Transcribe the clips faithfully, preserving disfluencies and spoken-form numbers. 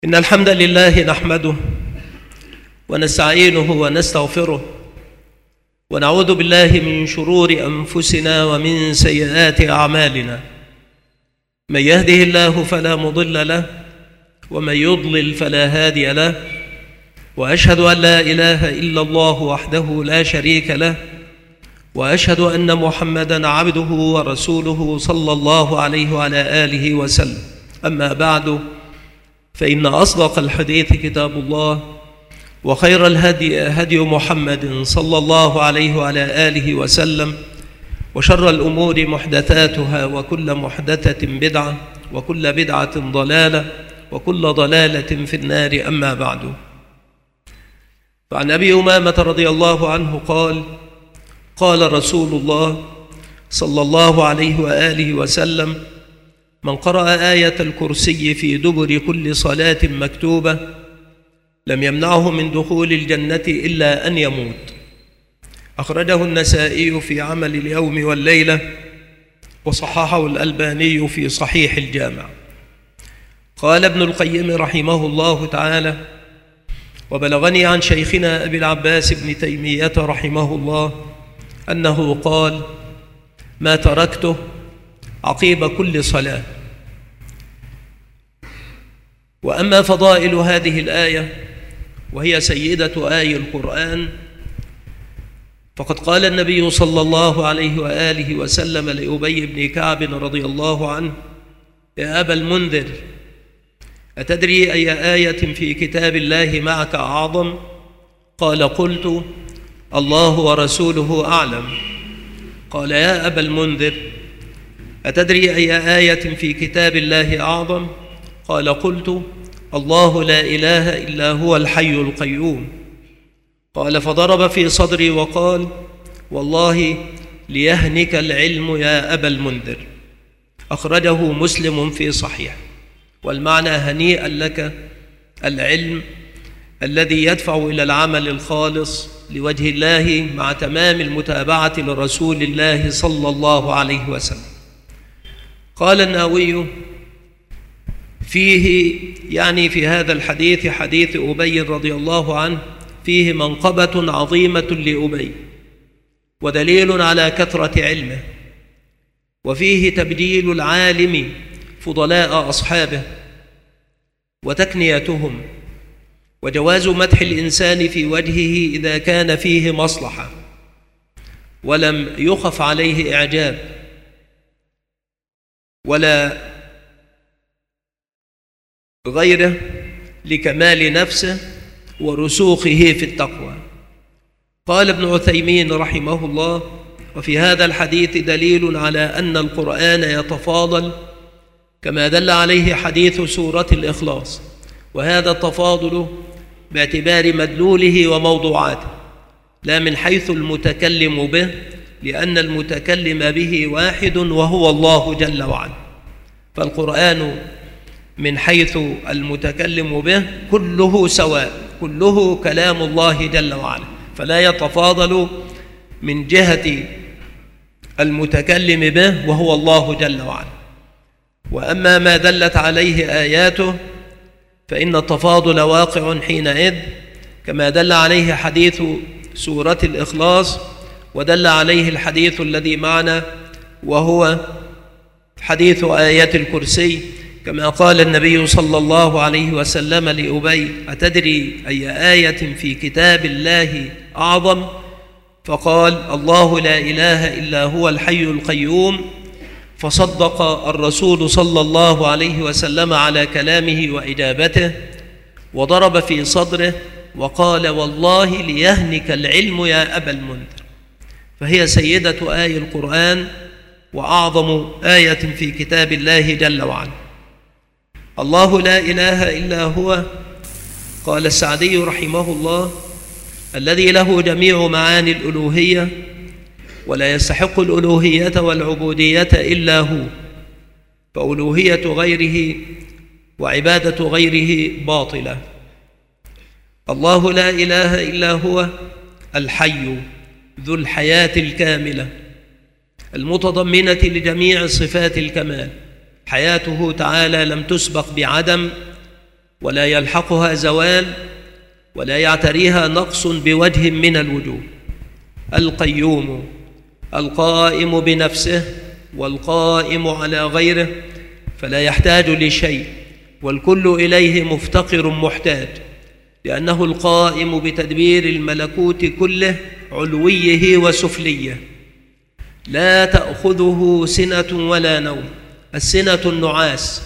إن الحمد لله نحمده ونستعينه ونستغفره ونعوذ بالله من شرور أنفسنا ومن سيئات أعمالنا. من يهده الله فلا مضل له ومن يضلل فلا هادي له، وأشهد أن لا إله إلا الله وحده لا شريك له، وأشهد أن محمدًا عبده ورسوله صلى الله عليه وعلى آله وسلم. أما بعد، فإن أصدق الحديث كتاب الله، وخير الهدي هدي محمد صلى الله عليه وعلى آله وسلم، وشر الأمور محدثاتها، وكل محدثة بدعة، وكل بدعة ضلالة، وكل ضلالة في النار. أما بعد، فعن أبي أمامة رضي الله عنه قال: قال رسول الله صلى الله عليه وآله وسلم: من قرأ آية الكرسي في دبر كل صلاة مكتوبة لم يمنعه من دخول الجنة إلا أن يموت. أخرجه النسائي في عمل اليوم والليلة، وصححه الألباني في صحيح الجامع. قال ابن القيم رحمه الله تعالى: وبلغني عن شيخنا أبي العباس بن تيمية رحمه الله أنه قال: ما تركته عقيب كل صلاة. وأما فضائل هذه الآية، وهي سيدة آي القرآن، فقد قال النبي صلى الله عليه وآله وسلم لأبي بن كعب رضي الله عنه: يا أبا المنذر، أتدري أي آية في كتاب الله معك أعظم؟ قال: قلت: الله ورسوله أعلم. قال: يا أبا المنذر، أتدري أي آية في كتاب الله أعظم؟ قال: قلت: الله لا إله إلا هو الحي القيوم. قال: فضرب في صدري وقال: والله ليهنك العلم يا أبا المنذر. أخرجه مسلم في صحيح. والمعنى: هنيئا لك العلم الذي يدفع إلى العمل الخالص لوجه الله مع تمام المتابعة لرسول الله صلى الله عليه وسلم. قال النووي فيه، يعني في هذا الحديث، حديث أبي رضي الله عنه، فيه منقبة عظيمة لأبي، ودليل على كثرة علمه، وفيه تبجيل العالم فضلاء أصحابه وتكنيتهم، وجواز مدح الإنسان في وجهه إذا كان فيه مصلحة ولم يخف عليه إعجاب ولا غيره، لكمال نفسه ورسوخه في التقوى. قال ابن عثيمين رحمه الله: وفي هذا الحديث دليل على أن القرآن يتفاضل كما دل عليه حديث سورة الإخلاص، وهذا التفاضل باعتبار مدلوله وموضوعاته، لا من حيث المتكلم به، لأن المتكلم به واحد وهو الله جل وعلا. فالقرآن من حيث المتكلم به كله سواء، كله كلام الله جل وعلا، فلا يتفاضل من جهة المتكلم به وهو الله جل وعلا. وأما ما دلت عليه آياته فإن التفاضل واقع حينئذ، كما دل عليه حديث سورة الإخلاص، ودل عليه الحديث الذي معنا وهو حديث آية الكرسي، كما قال النبي صلى الله عليه وسلم لأبي: أتدري أي آية في كتاب الله أعظم؟ فقال: الله لا إله إلا هو الحي القيوم. فصدق الرسول صلى الله عليه وسلم على كلامه وإجابته، وضرب في صدره وقال: والله ليهنك العلم يا أبا المنذر. فهي سيدة آي القرآن وأعظم آية في كتاب الله جل وعلا. الله لا إله إلا هو، قال السعدي رحمه الله: الذي له جميع معاني الألوهية، ولا يستحق الألوهية والعبودية إلا هو، فألوهية غيره وعبادة غيره باطلة. الله لا إله إلا هو الحي ذو الحياة الكاملة المتضمنة لجميع صفات الكمال، حياته تعالى لم تسبق بعدم ولا يلحقها زوال ولا يعتريها نقص بوجه من الوجوه. القيوم القائم بنفسه والقائم على غيره، فلا يحتاج لشيء، والكل إليه مفتقر محتاج، لأنه القائم بتدبير الملكوت كله علويه وسفليه. لا تأخذه سنة ولا نوم. السنة النعاس،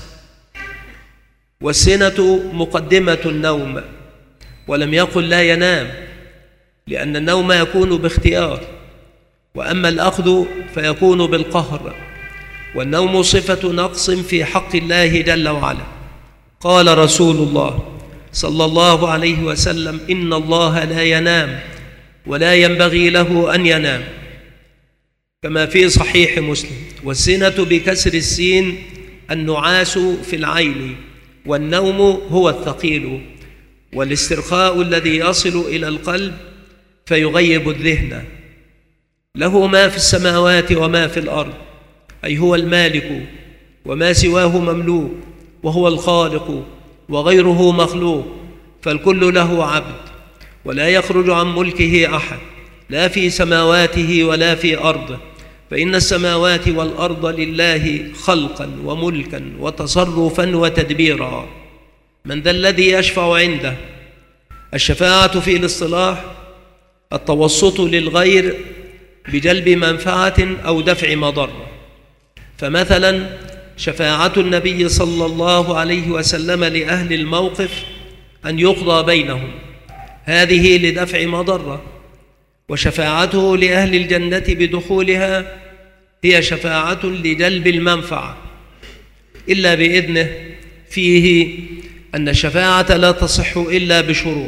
والسنة مقدمة النوم، ولم يقل لا ينام، لأن النوم يكون باختيار، وأما الأخذ فيكون بالقهر، والنوم صفة نقص في حق الله جل وعلا. قال رسول الله صلى الله عليه وسلم: إن الله لا ينام ولا ينبغي له أن ينام، كما في صحيح مسلم. والسنة بكسر السين النعاس في العين، والنوم هو الثقيل، والاسترخاء الذي يصل إلى القلب فيغيب الذهن. له ما في السماوات وما في الأرض، أي هو المالك، وما سواه مملوك، وهو الخالق وغيره مخلوق، فالكل له عبد، ولا يخرج عن ملكه أحد، لا في سماواته ولا في أرضه، فإن السماوات والأرض لله خلقا وملكا وتصرفا وتدبيرا. من ذا الذي يشفع عنده؟ الشفاعة في الاصطلاح التوسط للغير بجلب منفعة أو دفع مضرة. فمثلا شفاعة النبي صلى الله عليه وسلم لأهل الموقف أن يقضى بينهم، هذه لدفع مضرة، وشفاعته لأهل الجنة بدخولها هي شفاعة لجلب المنفعة، إلا بإذنه، فيه أن الشفاعة لا تصح إلا بشروط.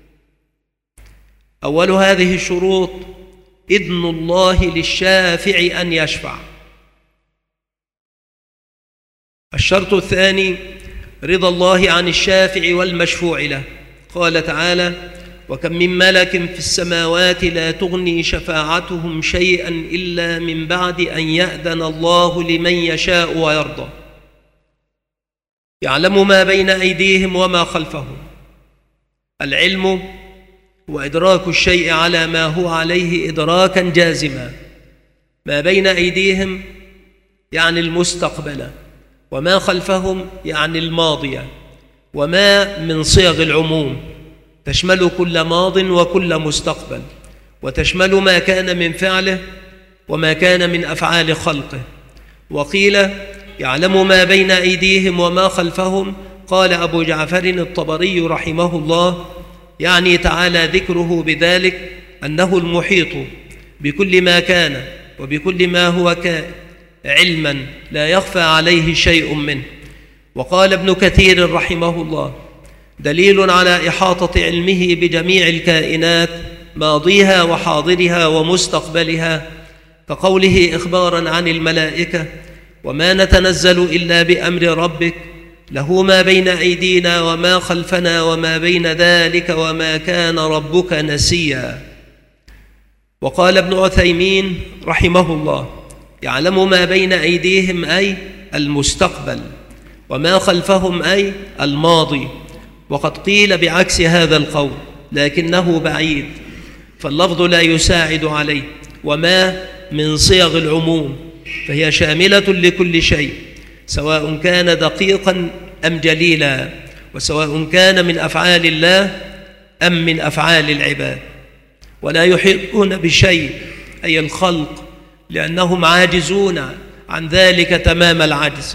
أول هذه الشروط إذن الله للشافع أن يشفع. الشرط الثاني رضا الله عن الشافع والمشفوع له. قال تعالى: وكم من ملك في السماوات لا تغني شفاعتهم شيئا إلا من بعد أن يأذن الله لمن يشاء ويرضى. يعلم ما بين أيديهم وما خلفهم. العلم وإدراك الشيء على ما هو عليه إدراكا جازما. ما بين أيديهم يعني المستقبل، وما خلفهم يعني الماضي، وما من صيغ العموم تشمل كل ماض وكل مستقبل، وتشمل ما كان من فعله وما كان من أفعال خلقه. وقيل يعلم ما بين أيديهم وما خلفهم. قال أبو جعفر الطبري رحمه الله: يعني تعالى ذكره بذلك أنه المحيط بكل ما كان وبكل ما هو كائن علما لا يخفى عليه شيء منه. وقال ابن كثير رحمه الله: دليل على إحاطة علمه بجميع الكائنات ماضيها وحاضرها ومستقبلها، كقوله إخبارا عن الملائكة: وما نتنزل إلا بأمر ربك له ما بين أيدينا وما خلفنا وما بين ذلك وما كان ربك نسيا. وقال ابن عثيمين رحمه الله: يعلم ما بين أيديهم أي المستقبل، وما خلفهم أي الماضي. وقد قيل بعكس هذا القول لكنه بعيد، فاللفظ لا يساعد عليه. وما من صيغ العموم، فهي شاملة لكل شيء، سواء كان دقيقا أم جليلا، وسواء كان من أفعال الله أم من أفعال العباد. ولا يحيطون بشيء أي الخلق، لأنهم عاجزون عن ذلك تمام العجز.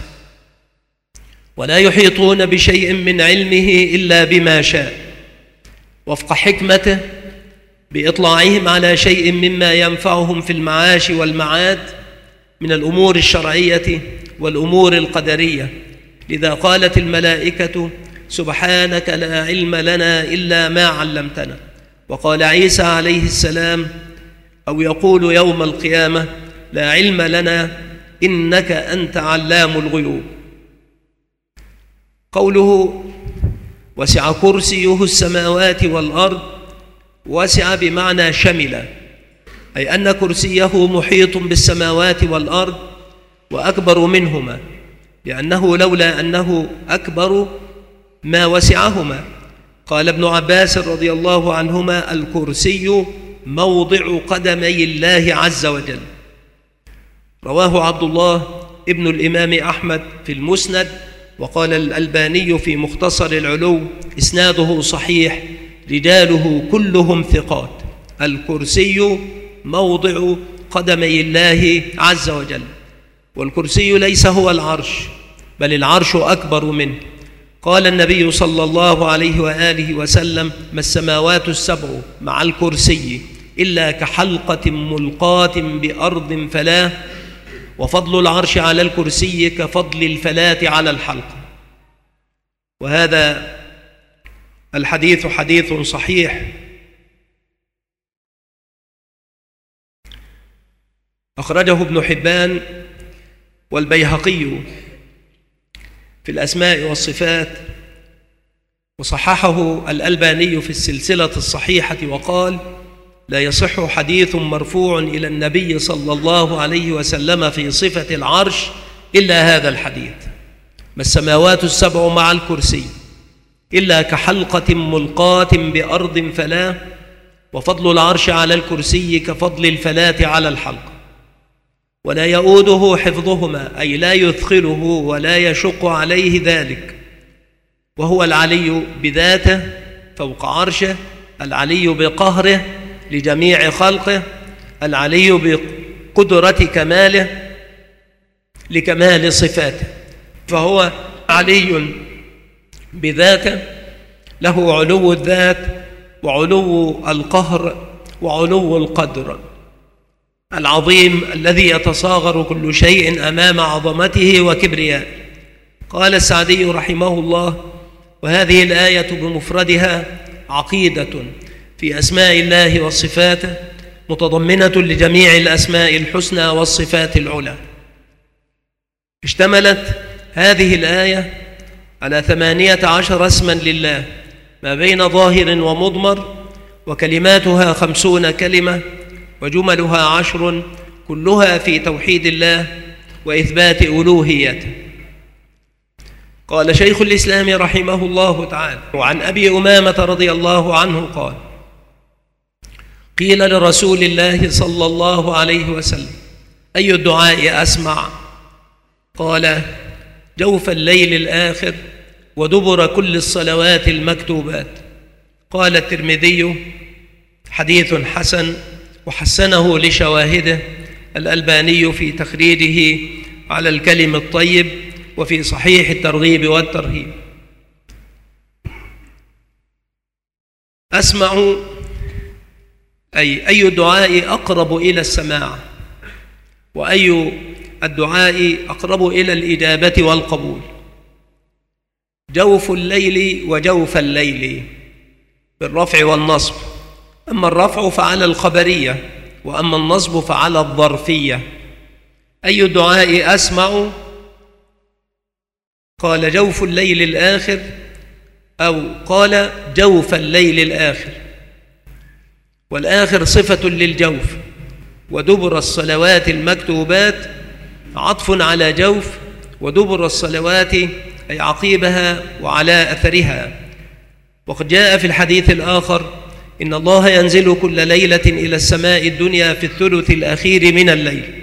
ولا يحيطون بشيء من علمه إلا بما شاء، وفق حكمته، بإطلاعهم على شيء مما ينفعهم في المعاش والمعاد من الأمور الشرعية والأمور القدرية. لذا قالت الملائكة: سبحانك لا علم لنا إلا ما علمتنا. وقال عيسى عليه السلام، أو يقول يوم القيامة: لا علم لنا إنك أنت علام الغيوب. قوله وسع كرسيه السماوات والأرض، وسع بمعنى شمل، أي أن كرسيه محيط بالسماوات والأرض وأكبر منهما، لأنه لولا أنه أكبر ما وسعهما. قال ابن عباس رضي الله عنهما: الكرسي موضع قدمي الله عز وجل. رواه عبد الله ابن الإمام أحمد في المسند، وقال الألباني في مختصر العلو: إسناده صحيح، رجاله كلهم ثقات. الكرسي موضع قدمي الله عز وجل. والكرسي ليس هو العرش، بل العرش أكبر منه. قال النبي صلى الله عليه وآله وسلم: ما السماوات السبع مع الكرسي إلا كحلقة ملقاة بأرض فلاة، وفضل العرش على الكرسي كفضل الفلاة على الحلقة. وهذا الحديث حديث صحيح أخرجه ابن حبان والبيهقي في الأسماء والصفات، وصححه الألباني في السلسلة الصحيحة، وقال: لا يصح حديث مرفوع إلى النبي صلى الله عليه وسلم في صفة العرش إلا هذا الحديث: ما السماوات السبع مع الكرسي إلا كحلقة ملقاة بأرض فلاة، وفضل العرش على الكرسي كفضل الفلاة على الحلقة، ولا يؤوده حفظهما، أي لا يثقله ولا يشق عليه ذلك. وهو العلي بذاته فوق عرشه، العلي بقهره لجميع خلقه، العلي بقدرة كماله لكمال صفاته. فهو علي بذاته، له علو الذات وعلو القهر وعلو القدر العظيم الذي يتصاغر كل شيء أمام عظمته وكبريائه. قال السعدي رحمه الله: وهذه الآية بمفردها عقيدة في أسماء الله وصفاته، متضمنة لجميع الأسماء الحسنى والصفات العلى. اشتملت هذه الآية على ثمانية عشر اسما لله، ما بين ظاهر ومضمر، وكلماتها خمسون كلمة، وجملها عشر، كلها في توحيد الله وإثبات ألوهيته. قال شيخ الإسلام رحمه الله تعالى: وعن أبي أمامة رضي الله عنه قال: قيل لرسول الله صلى الله عليه وسلم: أي الدعاء أسمع؟ قال: جوف الليل الآخر ودبر كل الصلوات المكتوبات. قال الترمذي: حديث حسن، وحسنه لشواهده الألباني في تخريجه على الكلم الطيب، وفي صحيح الترغيب والترهيب. أسمع أي أي الدعاء أقرب إلى السماع، وأي الدعاء أقرب إلى الإجابة والقبول. جوف الليل وجوف الليل بالرفع والنصب، أما الرفع فعلى الخبرية، وأما النصب فعلى الظرفية. أي الدعاء أسمع؟ قال جوف الليل الآخر، أو قال جوف الليل الآخر. والآخر صفة للجوف، ودبر الصلوات المكتوبات عطف على جوف، ودبر الصلوات أي عقيبها وعلى أثرها. وقد جاء في الحديث الآخر: إن الله ينزل كل ليلة إلى السماء الدنيا في الثلث الأخير من الليل.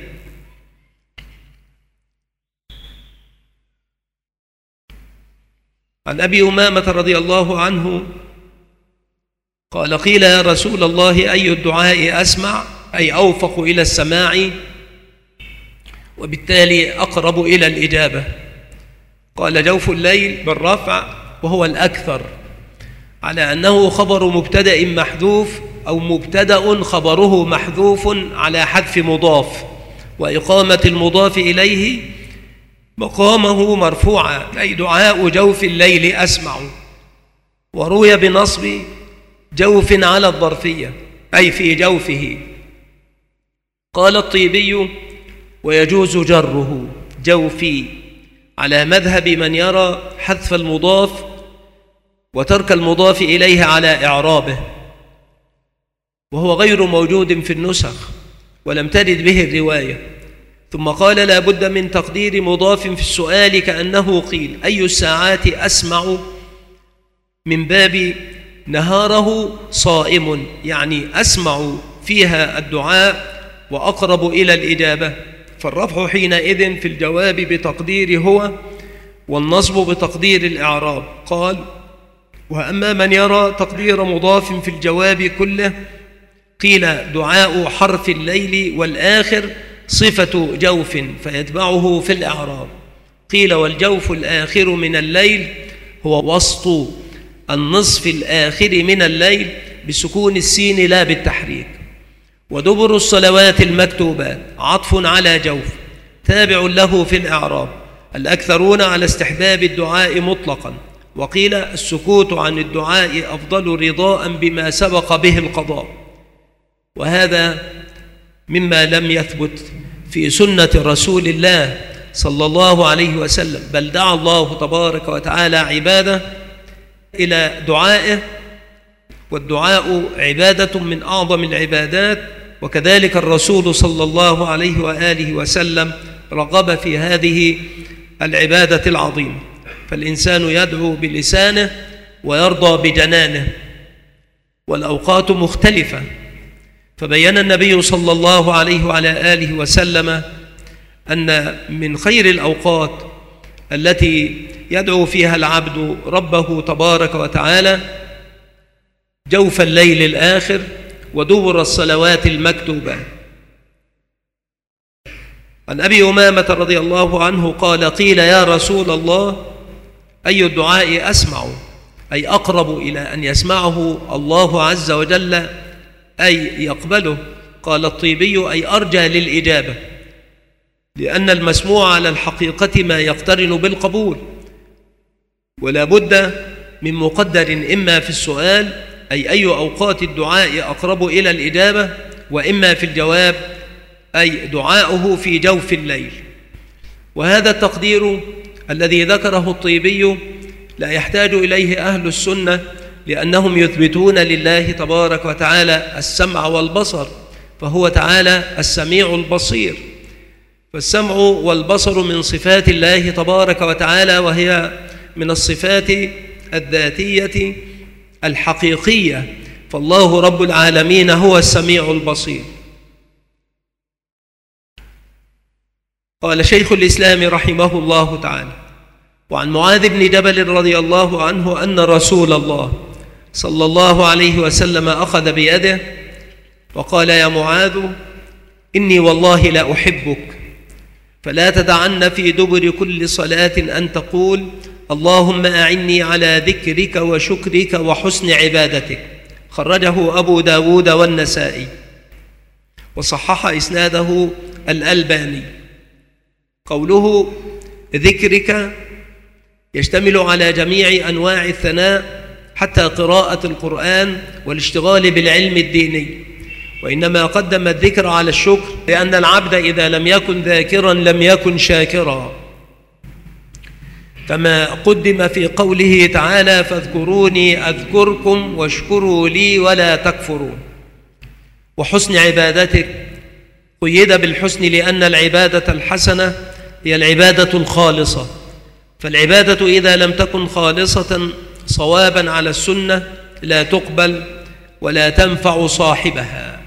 عن أبي أمامة رضي الله عنه قال: قيل يا رسول الله: أي الدعاء أسمع؟ أي أوفق إلى السماع، وبالتالي أقرب إلى الإجابة. قال: جوف الليل بالرفع، وهو الأكثر، على أنه خبر مبتدأ محذوف، أو مبتدأ خبره محذوف على حذف مضاف، وإقامة المضاف إليه مقامه مرفوعا، أي دعاء جوف الليل أسمع. وروي بنصب جوف على الظرفية، أي في جوفه. قال الطيبي: ويجوز جره جوفي، على مذهب من يرى حذف المضاف وترك المضاف إليه على إعرابه، وهو غير موجود في النسخ ولم ترد به الرواية. ثم قال: لا بد من تقدير مضاف في السؤال، كأنه قيل: أي الساعات أسمع؟ من باب نهاره صائم، يعني أسمع فيها الدعاء وأقرب إلى الإجابة، فالرفع حينئذ في الجواب بتقدير هو، والنصب بتقدير الإعراب. قال: وأما من يرى تقدير مضاف في الجواب كله، قيل دعاء حرف الليل والآخر صفة جوف فيتبعه في الإعراب. قيل والجوف الآخر من الليل هو وسط النصف الآخر من الليل بسكون السين لا بالتحريك. ودبر الصلوات المكتوبات عطف على جوف تابع له في الإعراب. الأكثرون على استحباب الدعاء مطلقا، وقيل السكوت عن الدعاء أفضل رضاء بما سبق به القضاء، وهذا مما لم يثبت في سنة رسول الله صلى الله عليه وسلم، بل دعا الله تبارك وتعالى عباده إلى دعائه، والدعاء عبادة من أعظم العبادات، وكذلك الرسول صلى الله عليه وآله وسلم رغب في هذه العبادة العظيمة. فالإنسان يدعو بلسانه ويرضى بجنانه، والأوقات مختلفة، فبين النبي صلى الله عليه وعلى آله وسلم أن من خير الأوقات التي يدعو فيها العبد ربه تبارك وتعالى جوف الليل الآخر ودبر الصلوات المكتوبة. عن أبي أمامة رضي الله عنه قال: قيل يا رسول الله أي الدعاء أسمع، أي أقرب إلى أن يسمعه الله عز وجل أي يقبله؟ قال الطيبي: أي أرجى للإجابة، لأن المسموع على الحقيقة ما يقترن بالقبول، ولا بد من مقدر إما في السؤال أي أي أوقات الدعاء أقرب إلى الإجابة، وإما في الجواب أي دعاؤه في جوف الليل. وهذا التقدير الذي ذكره الطيبي لا يحتاج إليه أهل السنة، لأنهم يثبتون لله تبارك وتعالى السمع والبصر، فهو تعالى السميع البصير، فالسمع والبصر من صفات الله تبارك وتعالى، وهي من الصفات الذاتية الحقيقية، فالله رب العالمين هو السميع البصير. قال شيخ الإسلام رحمه الله تعالى: وعن معاذ بن جبل رضي الله عنه أن رسول الله صلى الله عليه وسلم أخذ بيده وقال: يا معاذ إني والله لا أحبك، فلا تدعن في دبر كل صلاة أن تقول اللهم أعني على ذكرك وشكرك وحسن عبادتك. خرجه أبو داود والنسائي، وصحح إسناده الألباني. قوله ذكرك يشتمل على جميع أنواع الثناء حتى قراءة القرآن والاشتغال بالعلم الديني، وإنما قدم الذكر على الشكر لأن العبد إذا لم يكن ذاكرا لم يكن شاكرا، كما قدم في قوله تعالى: فاذكروني أذكركم واشكروا لي ولا تكفرون. وحسن عبادتك قيد بالحسن لأن العبادة الحسنة هي العبادة الخالصة، فالعبادة إذا لم تكن خالصة صوابا على السنة لا تقبل ولا تنفع صاحبها.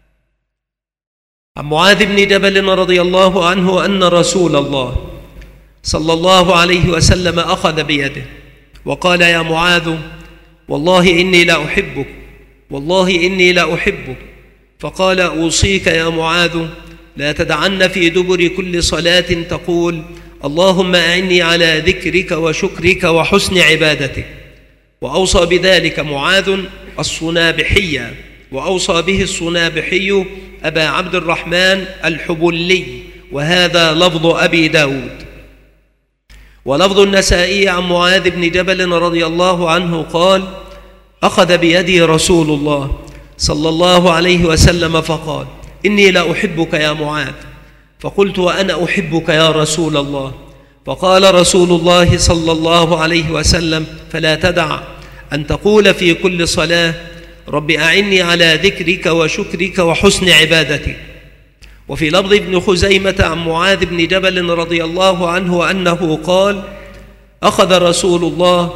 عن معاذ بن جبل رضي الله عنه أن رسول الله صلى الله عليه وسلم أخذ بيده وقال: يا معاذ والله إني لا أحبك، والله إني لا أحبك. فقال: أوصيك يا معاذ لا تدعن في دبر كل صلاة تقول اللهم أعني على ذكرك وشكرك وحسن عبادتك. وأوصى بذلك معاذ الصنابحية، وأوصى به الصنابحي أبا عبد الرحمن الحبلي، وهذا لفظ أبي داود. ولفظ النسائي عن معاذ بن جبل رضي الله عنه قال: أخذ بيدي رسول الله صلى الله عليه وسلم فقال: إني لا أحبك يا معاذ. فقلت: وأنا أحبك يا رسول الله. فقال رسول الله صلى الله عليه وسلم: فلا تدع أن تقول في كل صلاة رب أعني على ذكرك وشكرك وحسن عبادتك. وفي لفظ ابن خزيمة عن معاذ بن جبل رضي الله عنه أنه قال: أخذ رسول الله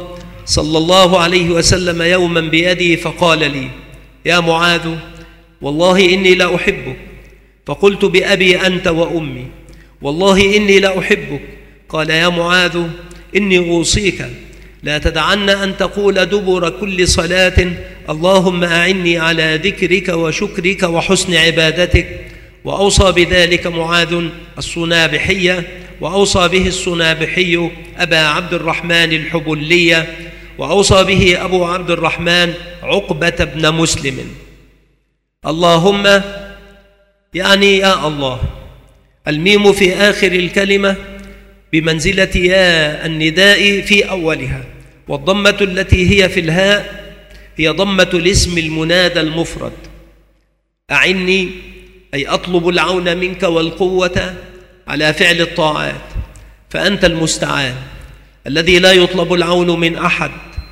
صلى الله عليه وسلم يوما بيدي فقال لي: يا معاذ، والله إني لأحبك. فقلت: بأبي أنت وأمي، والله إني لأحبك. قال: يا معاذ، إني أوصيك لا تدعن أن تقول دبر كل صلاة: اللهم أعني على ذكرك وشكرك وحسن عبادتك. وأوصى بذلك معاذ الصنابحي، وأوصى به الصنابحي أبا عبد الرحمن الحبلي، وأوصى به أبو عبد الرحمن عقبة بن مسلم. اللهم يعني يا الله. الميم في آخر الكلمة بمنزلة يا النداء في أولها، والضمة التي هي في الهاء هي ضمة الاسم المنادى المفرد. أعني أي أطلب العون منك والقوة على فعل الطاعات، فأنت المستعان الذي لا يطلب العون من أحد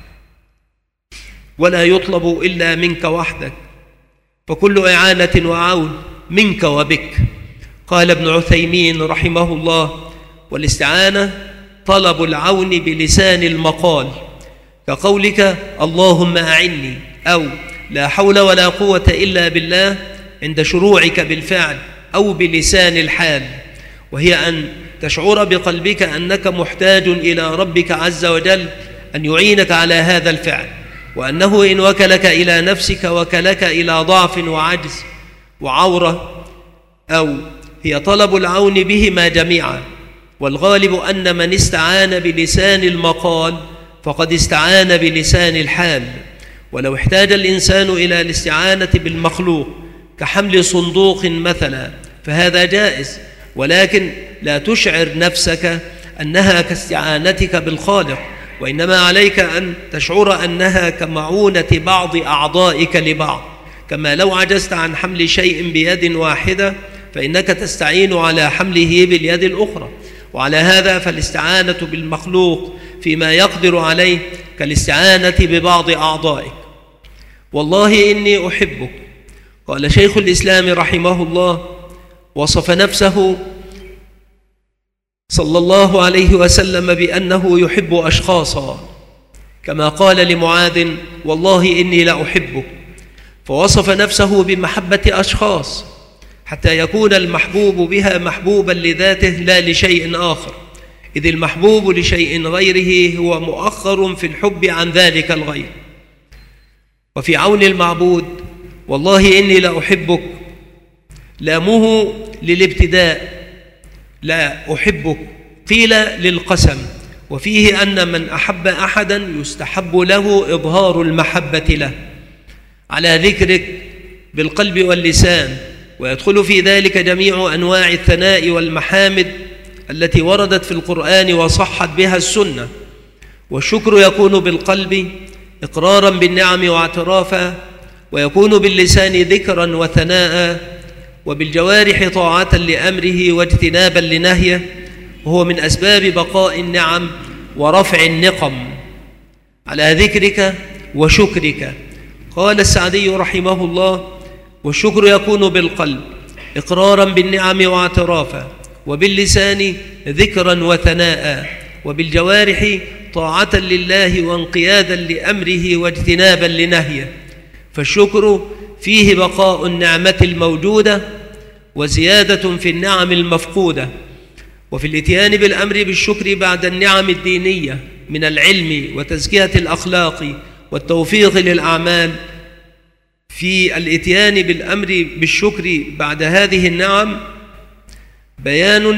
ولا يطلب إلا منك وحدك، فكل إعانة وعون منك وبك. قال ابن عثيمين رحمه الله: والاستعانة طلب العون بلسان المقال، كقولك اللهم أعني، أو لا حول ولا قوة إلا بالله عند شروعك بالفعل، أو بلسان الحال، وهي أن تشعر بقلبك أنك محتاج إلى ربك عز وجل أن يعينك على هذا الفعل، وأنه إن وكلك إلى نفسك وكلك إلى ضعف وعجز وعورة، أو هي طلب العون بهما جميعا. والغالب أن من استعان بلسان المقال فقد استعان بلسان الحال. ولو احتاج الإنسان إلى الاستعانة بالمخلوق كحمل صندوق مثلا فهذا جائز، ولكن لا تشعر نفسك أنها كاستعانتك بالخالق، وإنما عليك أن تشعر أنها كمعونة بعض أعضائك لبعض، كما لو عجزت عن حمل شيء بيد واحدة فإنك تستعين على حمله باليد الأخرى. وعلى هذا فالاستعانة بالمخلوق فيما يقدر عليه كالاستعانة ببعض أعضائك. والله إني أحبك. قال شيخ الإسلام رحمه الله: وصف نفسه صلى الله عليه وسلم بأنه يحب أشخاصا، كما قال لمعاذ: والله إني لأحبك. فوصف نفسه بمحبة أشخاص حتى يكون المحبوب بها محبوبا لذاته لا لشيء آخر، إذ المحبوب لشيء غيره هو مؤخر في الحب عن ذلك الغير. وفي عون المعبود والله إني لأحبك لامه للابتداء، لا أحبك قيل للقسم، وفيه أن من أحب أحدا يستحب له إظهار المحبة له على ذكرك بالقلب واللسان، ويدخل في ذلك جميع أنواع الثناء والمحامد التي وردت في القرآن وصحت بها السنة. والشكر يكون بالقلب إقرارا بالنعم واعترافا، ويكون باللسان ذكرا وثناء، وبالجوارح طاعة لأمره واجتنابا لنهيه، وهو من أسباب بقاء النعم ورفع النقم على ذكرك وشكرك. قال السعدي رحمه الله: والشكر يكون بالقلب إقرارا بالنعم واعترافا، وباللسان ذكرا وثناء، وبالجوارح طاعة لله وانقيادا لأمره واجتنابا لنهيه. فالشكر فيه بقاء النعمة الموجودة وزيادة في النعم المفقودة. وفي الاتيان بالأمر بالشكر بعد النعم الدينية من العلم وتزكية الأخلاق والتوفيق للأعمال، في الاتيان بالأمر بالشكر بعد هذه النعم بيان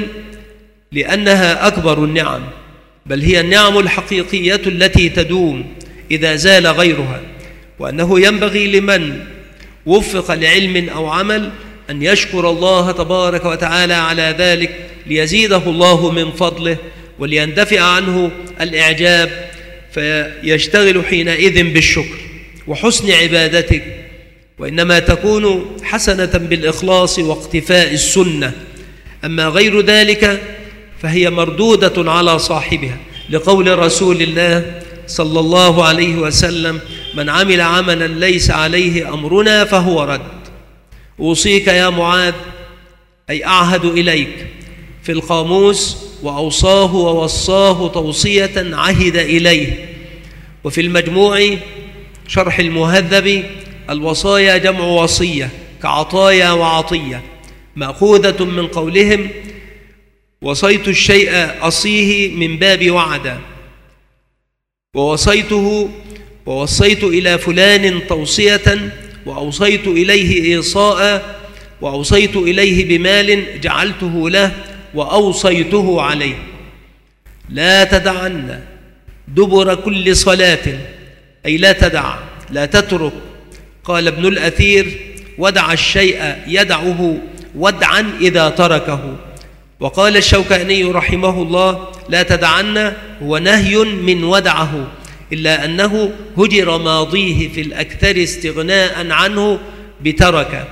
لأنها أكبر النعم، بل هي النعم الحقيقية التي تدوم إذا زال غيرها، وأنه ينبغي لمن وفق لعلم أو عمل أن يشكر الله تبارك وتعالى على ذلك ليزيده الله من فضله وليندفع عنه الإعجاب، فيشتغل حينئذ بالشكر وحسن عبادتك، وإنما تكون حسنة بالإخلاص واقتفاء السنة. أما غير ذلك فهي مردودة على صاحبها، لقول رسول الله صلى الله عليه وسلم: من عمل عملا ليس عليه أمرنا فهو رد. أوصيك يا معاذ، أي أعهد إليك في القاموس، وأوصاه ووصاه توصية عهد إليه، وفي المجموع شرح المهذب: الوصايا جمع وصية كعطايا وعطية، مأخوذة من قولهم: وصيت الشيء أصيه من باب وعدا، ووصيته ووصيت إلى فلان توصية، وأوصيت إليه إيصاء، وأوصيت إليه بمال جعلته له وأوصيته عليه. لا تدعن دبر كل صلاة، أي لا تدع، لا تترك. قال ابن الأثير: ودع الشيء يدعه ودعا إذا تركه. وقال الشوكاني رحمه الله: لا تدعن هو نهي من ودعه، إلا أنه هجر ماضيه في الأكثر استغناء عنه بترك.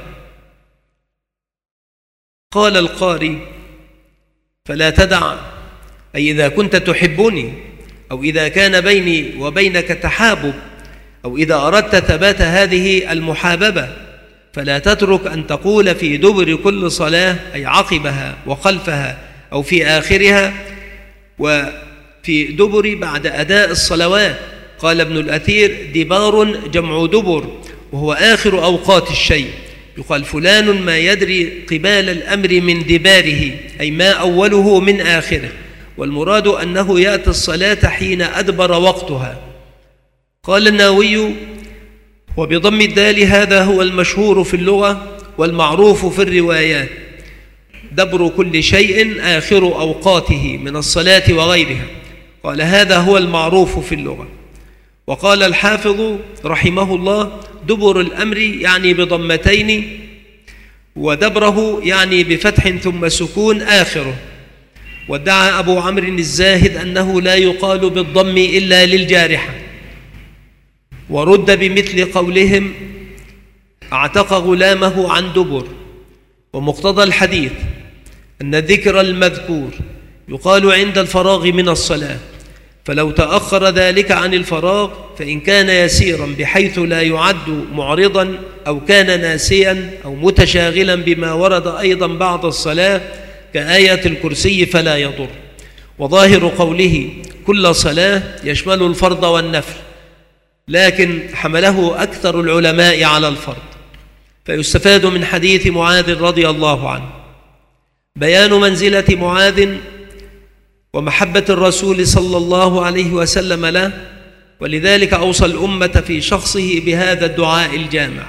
قال القاري: فلا تدع، أي إذا كنت تحبني، أو إذا كان بيني وبينك تحابب، أو إذا أردت ثبات هذه المحاببة، فلا تترك أن تقول في دبر كل صلاة، أي عقبها وخلفها أو في آخرها، وفي دبر بعد أداء الصلوات. قال ابن الأثير: دبار جمع دبر، وهو آخر أوقات الشيء. يقال فلان ما يدري قبال الأمر من دباره، أي ما أوله من آخره، والمراد أنه يأتي الصلاة حين أدبر وقتها. قال النووي: وبضم الدال هذا هو المشهور في اللغة والمعروف في الروايات، دبر كل شيء آخر أوقاته من الصلاة وغيرها. قال: هذا هو المعروف في اللغة. وقال الحافظ رحمه الله: دبر الأمر يعني بضمتين، ودبره يعني بفتح ثم سكون آخره. وادعى أبو عمرو الزاهد أنه لا يقال بالضم إلا للجارحة، ورد بمثل قولهم: اعتق غلامه عن دبر. ومقتضى الحديث أن الذكر المذكور يقال عند الفراغ من الصلاة، فلو تأخر ذلك عن الفراغ فإن كان يسيرا بحيث لا يعد معرضا، أو كان ناسيا أو متشاغلا بما ورد أيضا بعد الصلاة كآية الكرسي فلا يضر. وظاهر قوله كل صلاة يشمل الفرض والنفل، لكن حمله أكثر العلماء على الفرض. فيستفاد من حديث معاذ رضي الله عنه بيان منزلة معاذ ومحبة الرسول صلى الله عليه وسلم له، ولذلك أوصى الأمة في شخصه بهذا الدعاء الجامع.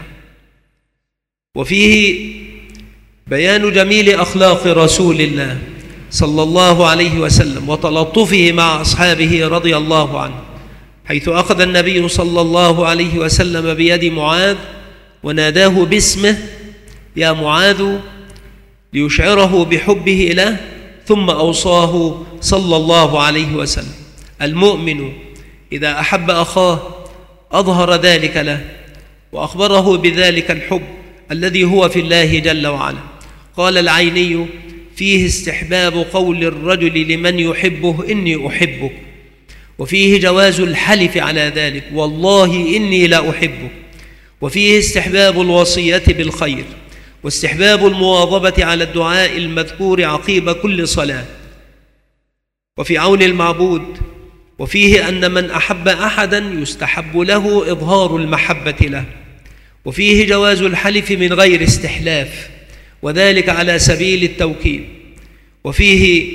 وفيه بيان جميل أخلاق رسول الله صلى الله عليه وسلم وتلطفه مع أصحابه رضي الله عنه، حيث أخذ النبي صلى الله عليه وسلم بيد معاذ وناداه باسمه: يا معاذ، ليشعره بحبه له، ثم أوصاه صلى الله عليه وسلم: المؤمن إذا أحب أخاه أظهر ذلك له، وأخبره بذلك الحب الذي هو في الله جل وعلا. قال العيني: فيه استحباب قول الرجل لمن يحبه إني أحبك، وفيه جواز الحلف على ذلك والله إني لا أحبك، وفيه استحباب الوصية بالخير، واستحباب المواظبة على الدعاء المذكور عقيب كل صلاة، وفي عون المعبود. وفيه أن من أحب أحدا يستحب له إظهار المحبة له. وفيه جواز الحلف من غير استحلاف، وذلك على سبيل التوكيد. وفيه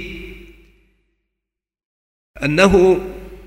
أنه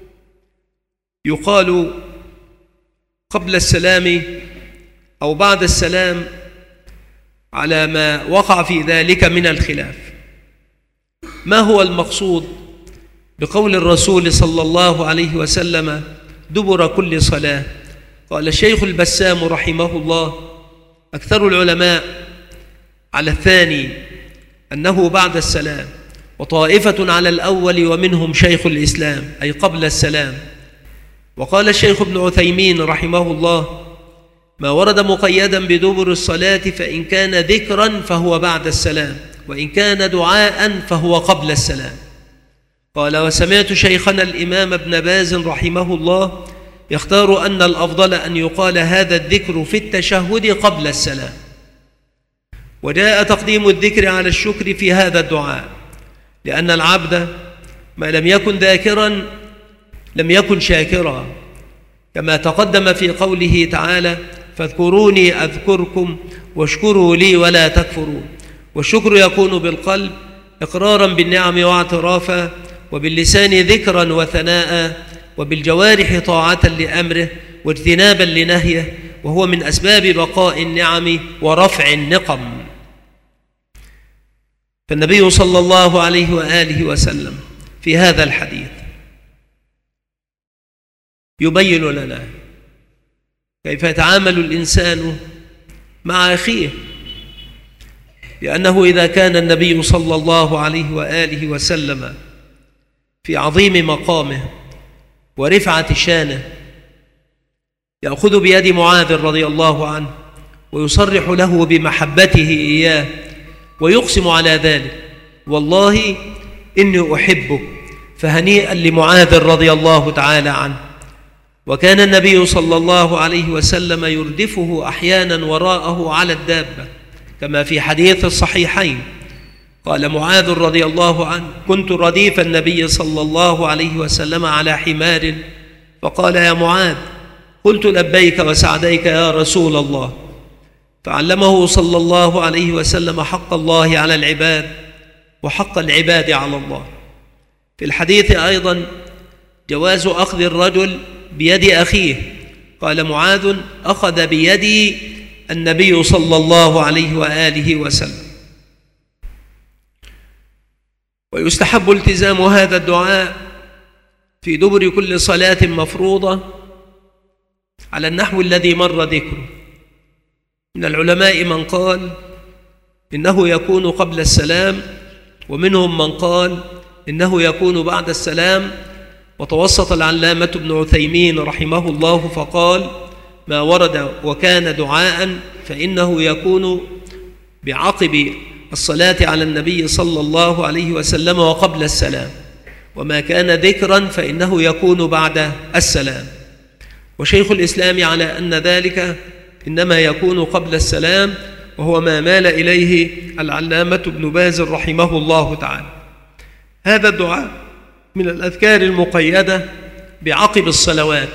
يقال قبل السلام أو بعد السلام على ما وقع في ذلك من الخلاف. ما هو المقصود بقول الرسول صلى الله عليه وسلم دبر كل صلاة؟ قال الشيخ البسام رحمه الله: أكثر العلماء على الثاني أنه بعد السلام، وطائفة على الأول ومنهم شيخ الإسلام أي قبل السلام. وقال الشيخ ابن عثيمين رحمه الله: ما ورد مقيدا بدبر الصلاة فإن كان ذكرا فهو بعد السلام، وإن كان دعاء فهو قبل السلام. قال: وسمعت شيخنا الإمام ابن باز رحمه الله يختار أن الأفضل أن يقال هذا الذكر في التشهد قبل السلام. وجاء تقديم الذكر على الشكر في هذا الدعاء، لأن العبد ما لم يكن ذاكرا لم يكن شاكرا، كما تقدم في قوله تعالى: فاذكروني أذكركم واشكروا لي ولا تكفرون. والشكر يكون بالقلب إقرارا بالنعم واعترافا، وباللسان ذكرا وثناء، وبالجوارح طاعة لأمره واجتنابا لنهيه، وهو من أسباب بقاء النعم ورفع النقم. فالنبي صلى الله عليه وآله وسلم في هذا الحديث يبين لنا كيف يتعامل الإنسان مع أخيه، لأنه إذا كان النبي صلى الله عليه وآله وسلم في عظيم مقامه ورفعة شانه يأخذ بيد معاذ رضي الله عنه ويصرح له بمحبته إياه ويقسم على ذلك: والله إني أحبك، فهنيئا لمعاذ رضي الله تعالى عنه. وكان النبي صلى الله عليه وسلم يردفه أحيانا وراءه على الدابة، كما في حديث الصحيحين قال معاذ رضي الله عنه: كنت رديف النبي صلى الله عليه وسلم على حمار، فقال: يا معاذ، قلت لبيك وسعديك يا رسول الله. فعلمه صلى الله عليه وسلم حق الله على العباد وحق العباد على الله. في الحديث أيضا جواز أخذ الرجل بيد أخيه، قال معاذ: أخذ بيدي النبي صلى الله عليه وآله وسلم. ويستحب التزام هذا الدعاء في دبر كل صلاة مفروضة على النحو الذي مر ذكره. من العلماء من قال إنه يكون قبل السلام، ومنهم من قال إنه يكون بعد السلام. وتوسط العلامة ابن عثيمين رحمه الله فقال: ما ورد وكان دعاء فإنه يكون بعقب الصلاة على النبي صلى الله عليه وسلم وقبل السلام، وما كان ذكرا فإنه يكون بعد السلام. وشيخ الإسلام على أن ذلك إنما يكون قبل السلام، وهو ما مال إليه العلامة ابن باز رحمه الله تعالى. هذا الدعاء من الأذكار المقيدة بعقب الصلوات: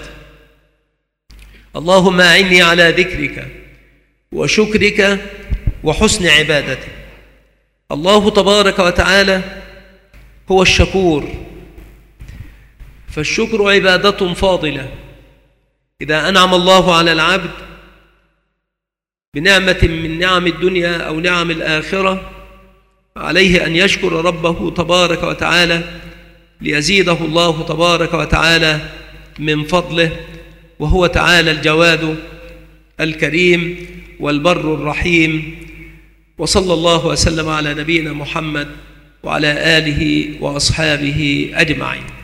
اللهم أعني على ذكرك وشكرك وحسن عبادتك. الله تبارك وتعالى هو الشكور، فالشكر عبادة فاضلة. إذا أنعم الله على العبد بنعمة من نعم الدنيا أو نعم الآخرة، عليه أن يشكر ربه تبارك وتعالى ليزيده الله تبارك وتعالى من فضله، وهو تعالى الجواد الكريم والبر الرحيم. وصلى الله وسلم على نبينا محمد وعلى آله وأصحابه أجمعين.